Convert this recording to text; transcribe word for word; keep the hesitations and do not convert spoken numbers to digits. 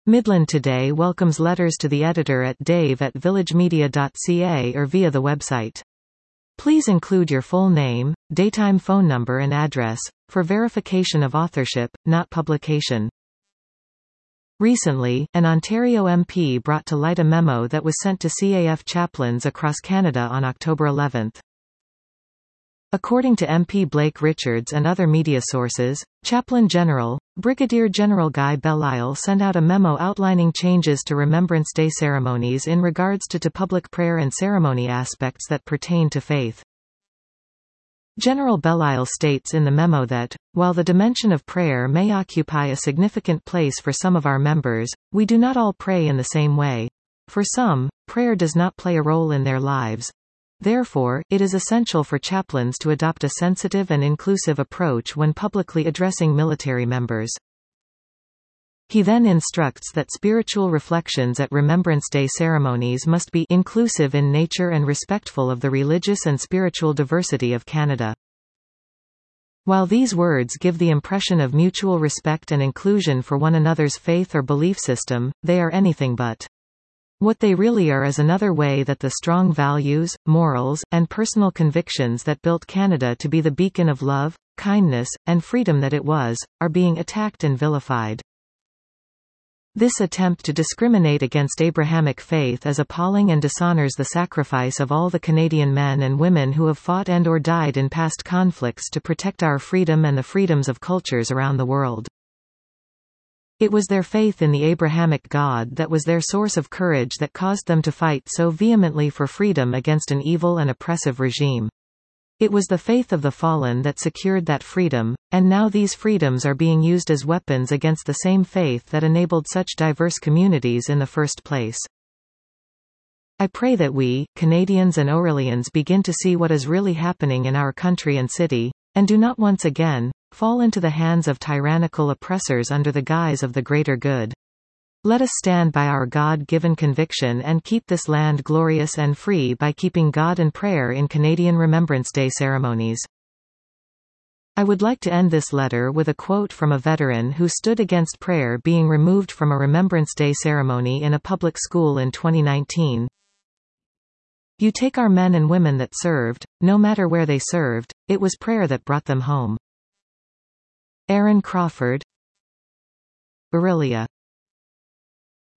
Midland Today welcomes letters to the editor at dave at villagemedia dot c a or via the website. Please include your full name, daytime phone number and address, for verification of authorship, not publication. Recently, an Ontario M P brought to light a memo that was sent to C A F chaplains across Canada on October eleventh. According to M P Blake Richards and other media sources, Chaplain General, Brigadier General Guy Bellisle sent out a memo outlining changes to Remembrance Day ceremonies in regards to, to public prayer and ceremony aspects that pertain to faith. General Bellisle states in the memo that, while the dimension of prayer may occupy a significant place for some of our members, we do not all pray in the same way. For some, prayer does not play a role in their lives. Therefore, it is essential for chaplains to adopt a sensitive and inclusive approach when publicly addressing military members. He then instructs that spiritual reflections at Remembrance Day ceremonies must be inclusive in nature and respectful of the religious and spiritual diversity of Canada. While these words give the impression of mutual respect and inclusion for one another's faith or belief system, they are anything but. What they really are is another way that the strong values, morals, and personal convictions that built Canada to be the beacon of love, kindness, and freedom that it was, are being attacked and vilified. This attempt to discriminate against Abrahamic faith is appalling and dishonors the sacrifice of all the Canadian men and women who have fought and or died in past conflicts to protect our freedom and the freedoms of cultures around the world. It was their faith in the Abrahamic God that was their source of courage that caused them to fight so vehemently for freedom against an evil and oppressive regime. It was the faith of the fallen that secured that freedom, and now these freedoms are being used as weapons against the same faith that enabled such diverse communities in the first place. I pray that we, Canadians and Orillians, begin to see what is really happening in our country and city, and do not once again fall into the hands of tyrannical oppressors under the guise of the greater good. Let us stand by our God-given conviction and keep this land glorious and free by keeping God and prayer in Canadian Remembrance Day ceremonies. I would like to end this letter with a quote from a veteran who stood against prayer being removed from a Remembrance Day ceremony in a public school in twenty nineteen. You take our men and women that served, no matter where they served, it was prayer that brought them home. Aaron Crawford, Orillia.